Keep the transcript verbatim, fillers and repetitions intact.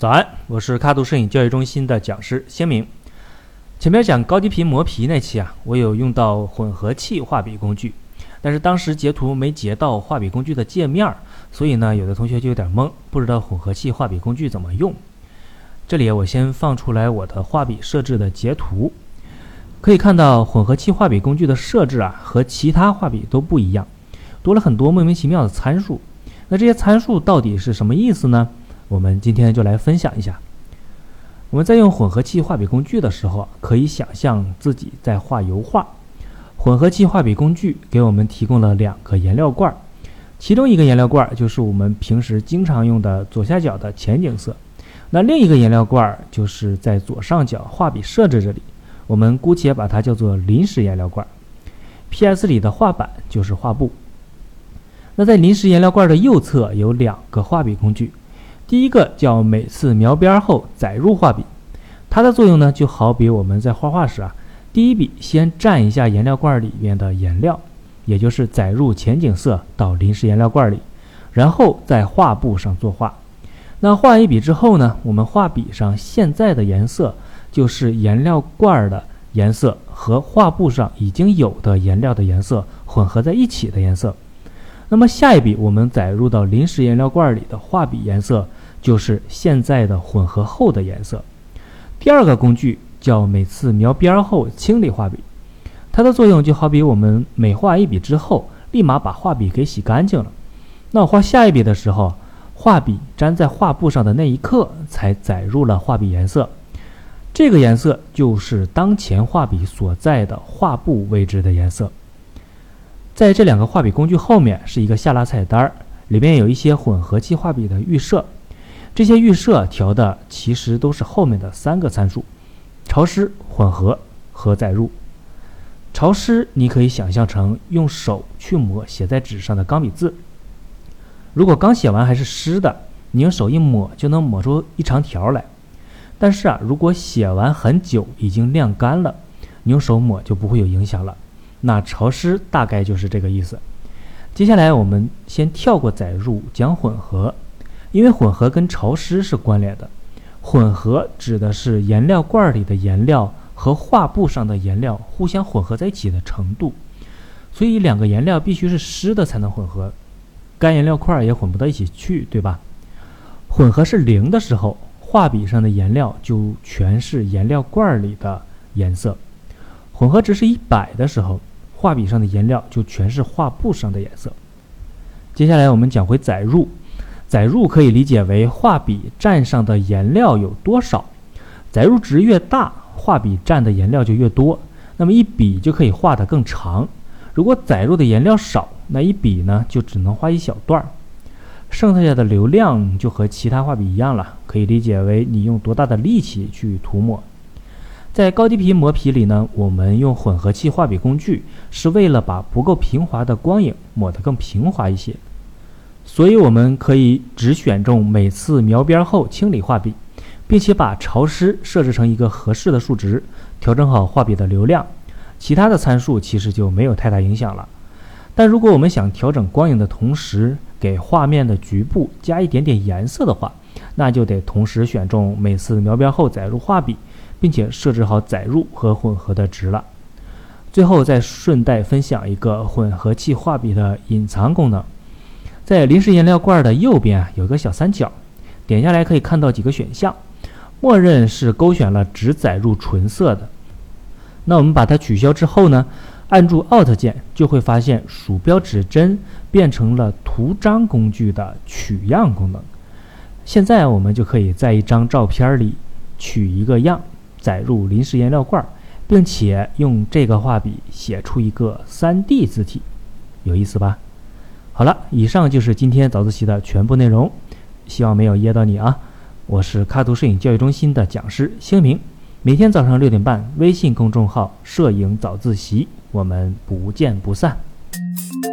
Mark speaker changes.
Speaker 1: 早安，我是卡图摄影教育中心的讲师先明。前面讲高低频磨皮那期啊，我有用到混合器画笔工具，但是当时截图没截到画笔工具的界面，所以呢，有的同学就有点懵，不知道混合器画笔工具怎么用。这里我先放出来我的画笔设置的截图，可以看到混合器画笔工具的设置啊，和其他画笔都不一样，多了很多莫名其妙的参数。那这些参数到底是什么意思呢？我们今天就来分享一下。我们在用混合器画笔工具的时候，可以想象自己在画油画。混合器画笔工具给我们提供了两个颜料罐，其中一个颜料罐就是我们平时经常用的左下角的前景色，那另一个颜料罐就是在左上角画笔设置这里，我们姑且把它叫做临时颜料罐。P S 里的画板就是画布。那在临时颜料罐的右侧有两个画笔工具，第一个叫每次描边后载入画笔，它的作用呢，就好比我们在画画时啊，第一笔先蘸一下颜料罐里面的颜料，也就是载入前景色到临时颜料罐里，然后在画布上作画。那画完一笔之后呢，我们画笔上现在的颜色就是颜料罐的颜色和画布上已经有的颜料的颜色混合在一起的颜色。那么下一笔我们载入到临时颜料罐里的画笔颜色就是现在的混合后的颜色。第二个工具叫每次描边后清理画笔，它的作用就好比我们每画一笔之后立马把画笔给洗干净了，那我画下一笔的时候，画笔粘在画布上的那一刻才载入了画笔颜色，这个颜色就是当前画笔所在的画布位置的颜色。在这两个画笔工具后面是一个下拉菜单，里面有一些混合器画笔的预设，这些预设调的其实都是后面的三个参数：潮湿、混合和载入。潮湿你可以想象成用手去抹写在纸上的钢笔字，如果刚写完还是湿的，你用手一抹就能抹出一长条来。但是啊，如果写完很久已经晾干了，你用手抹就不会有影响了。那潮湿大概就是这个意思。接下来我们先跳过载入讲混合，因为混合跟潮湿是关联的。混合指的是颜料罐里的颜料和画布上的颜料互相混合在一起的程度，所以两个颜料必须是湿的才能混合，干颜料块也混不到一起去，对吧？混合是零的时候，画笔上的颜料就全是颜料罐里的颜色。混合值是一百的时候，画笔上的颜料就全是画布上的颜色。接下来我们讲回载入，载入可以理解为画笔蘸上的颜料有多少，载入值越大，画笔蘸的颜料就越多，那么一笔就可以画得更长。如果载入的颜料少，那一笔呢就只能画一小段，剩下的流量就和其他画笔一样了，可以理解为你用多大的力气去涂抹。在高低频磨皮里呢，我们用混合器画笔工具是为了把不够平滑的光影抹得更平滑一些，所以我们可以只选中每次描边后清理画笔，并且把潮湿设置成一个合适的数值，调整好画笔的流量，其他的参数其实就没有太大影响了。但如果我们想调整光影的同时给画面的局部加一点点颜色的话，那就得同时选中每次描边后载入画笔，并且设置好载入和混合的值了。最后再顺带分享一个混合器画笔的隐藏功能，在临时颜料罐的右边有个小三角，点下来可以看到几个选项，默认是勾选了只载入纯色的。那我们把它取消之后呢，按住 Alt 键就会发现鼠标指针变成了图章工具的取样功能。现在我们就可以在一张照片里取一个样，载入临时颜料罐，并且用这个画笔写出一个 三 D 字体，有意思吧？好了，以上就是今天早自习的全部内容，希望没有噎到你啊！我是卡图摄影教育中心的讲师星明，每天早上六点半，微信公众号摄影早自习，我们不见不散。